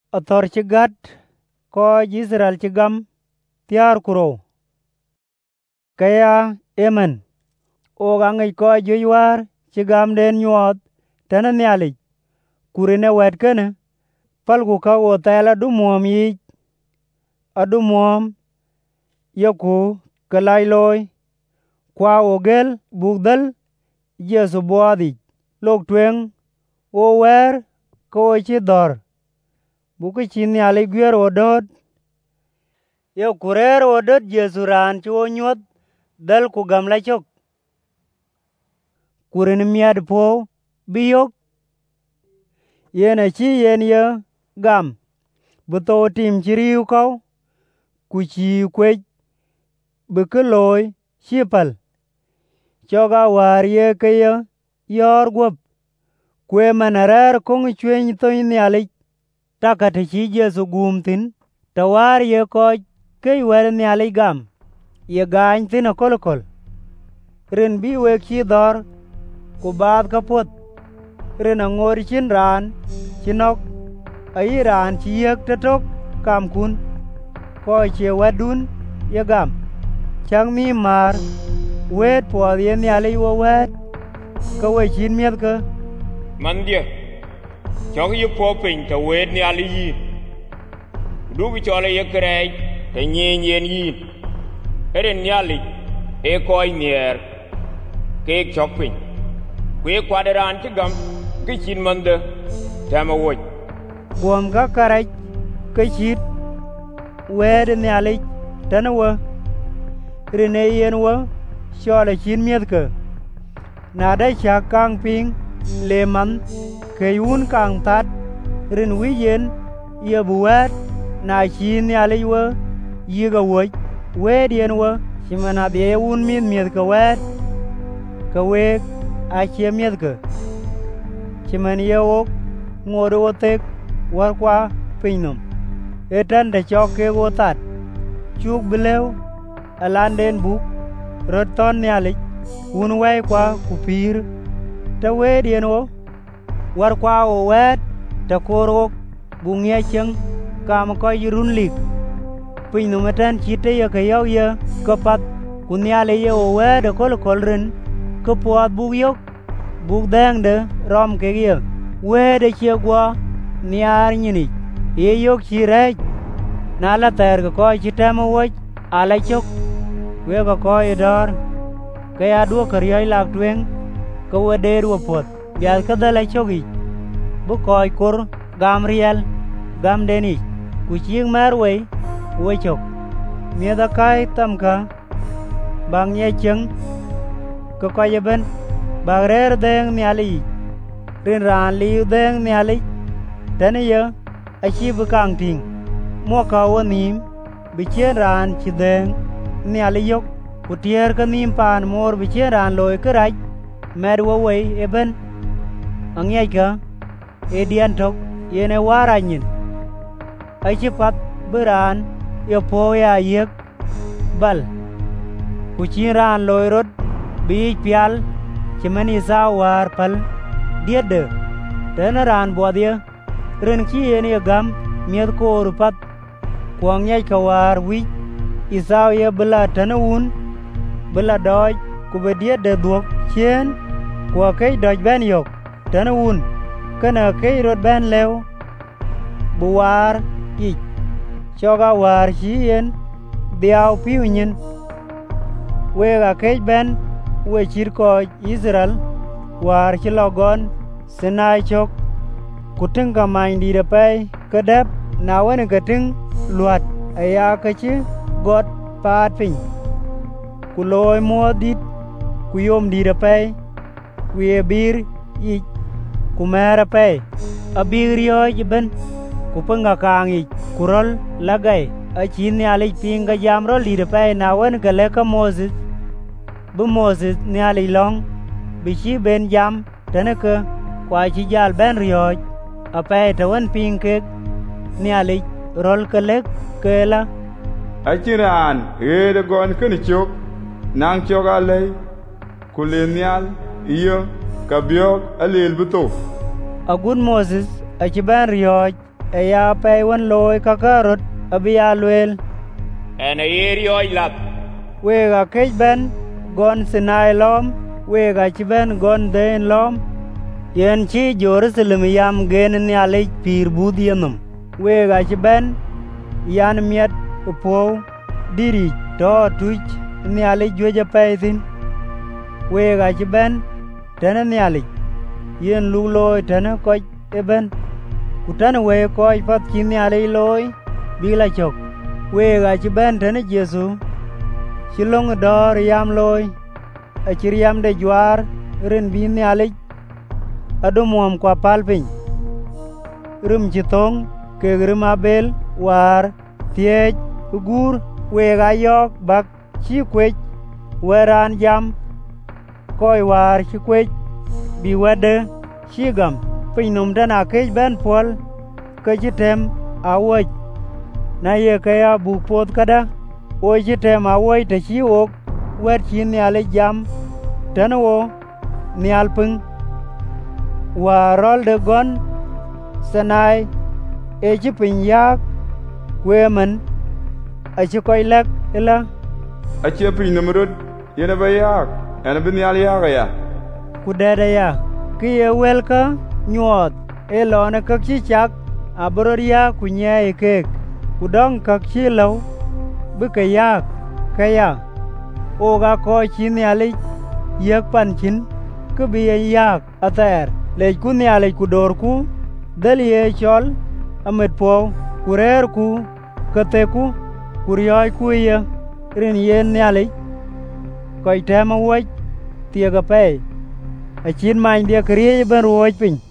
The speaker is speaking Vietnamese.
Athor ci gat ko Israel ci gam tiar kuro. Kaya emen o gangi ko juywar ci gam den nyuot tana nyalik kurine wet kene palgu ka wo tela du muom yi adu muom yoku kalai loy kwa ogel bugdal Jesu boadi lok tweng o wer ko ci dor buku ci nyali gwer odot yo kurer odot Jesu ran ci o nyuot dal ku gam la chok kurin miad po biyok yena ci yen ye gam buto tim ci riu kau ku ci kwej bukeloy chipal choga war ye keye yor gwop kwe manarer kong chweny thoy nyalik takati ci Jesu gumtin tawar ye koj kei wer nyalik gam ye gany thina kolokol rin bi wek ci dhor ku bath kapot rin ang'or chin ran chinok ai ran ci yek tetok kam kun ko che wadun ye gam chang mi mar wet puoth ye nyalik wo wet ka we chin mieth ke man dia chok ye po piny ta wet nyalik yin dugi chole ye krej ta nyen yen yin eren nyalik e koi nier kek chok piny kwe kwaderan ci gam ki chin mande tama woj buom ka karaj ka chit wed nyalik tana wa rine yen wa chole chin mieth ke na da chak kang ping le man ke yun kang tat rin wi yen ye buwet na chin nyalik wa yiga woj wed yen wa chimana de un mieth ke wet ka wek a che mieth ke chiman ye ok ng'odo othek war kwa pinynom etan de chok ke go tat chuk bilew alanden buk rot ton nyalik un wai kwa kupir ta wed yen o war kwa o wet ta korok bungia cheng kam ko yirun lik pinynom etan chite ye ke yaw ye kapat kunyale ye o wed kol kolren ko puat buk yok buk dang de rom ke ye wed che gwa niar nyini ye yok chi rej na la ter ko chitamo woj ala chok we ko idor ke adu kariy lak tweng ko wede ru pot bial ka dala chogi bu koy kur gam riel gam deni ku ching mar we chok mieda kai tamka bang ye cheng ko ye ben bagrer deng nyali rin ran liu deng nyali tane ye achi bu kang ting mo ka wonim bi chen ran chi deng nyali yok ku tier ka nim pan mor bi chen ran loy ka raj mer wo we eben angyai ka edian tok yene waranyin achi pat beran yo po ya yek bal ku chin ran loy rot bi pial chimani sa war pal diede tena ran bodye ren chi ene gam miet ko rupat kwang nyai ka war wi isaw ye bla tanun bla doj ku be diede duok chen kwa kai doj ben yok tanun kana kai rot ben lew buwar ich choga war chi en diaw piunyin we ga kai ben we chir ko Israel war ci logon Sinai chok kuting ka main di depai kedep na wen gating luat aya ka ci got pat pin ku loy modit ku yom di depai ku ye bir yi ku mera pay abir yo ben ku penga kang yi kurol lagay a chin ali pinga jamro di depai na wen ka le ka Moses bu Moses nyali long bi chi ben jam tanaka kwa chi jal ben rioj ape tawan ping ke nyali rol kelek kela achiran ede gon ken chok nang choga le kulenial iyo kabiok alel buto agun Moses achi ben rioj ya pe wan loy ka karot abia lwel en eri lat we ga ke ben gon Sinai lom we ga chi ben gon den lom yen chi Jerusalem yam gen ni ale pir budienum we ga chi ben yan miet po diri to tuch ni ale jweja paisin we ga chi ben tane ni ale yen lu loy tane ko eben kutane we ko pat chi ni ale loy bi la chok we ga chi ben tane Jesu chi long dor yam loy a chi yam de jwar ren bi ni ale adumom kwa palpin rum chi tong ke rum abel war tiej gur we ga yok bak chi kwech weran jam koy war chi kwech bi wede chi gam pin num dana ke ben pol ke chi tem awoj na ye ke ya bu pot kada o chi tem awoj te chi ok wer chi ni ale jam tanwo ni alpung warol de gon Sinai e chi pin yak kwemen a chi koy lek ila a chi pin numrut yene ba yak en bin yal yak ya ku dede ya ki ye welka nyuot e lone ka chi chak abroria ku nye kek ku dong ka chi law bu ka yak ka ya o ga ko chi ni ale yak pan chin ku bi yak ater le ku ni ale ku dor ku dal ye chol amet po kurer ku kate ku kuryoy ku ye rin yen ni ale koy tema woj tiega pe a chin main dia kriye ben woj pin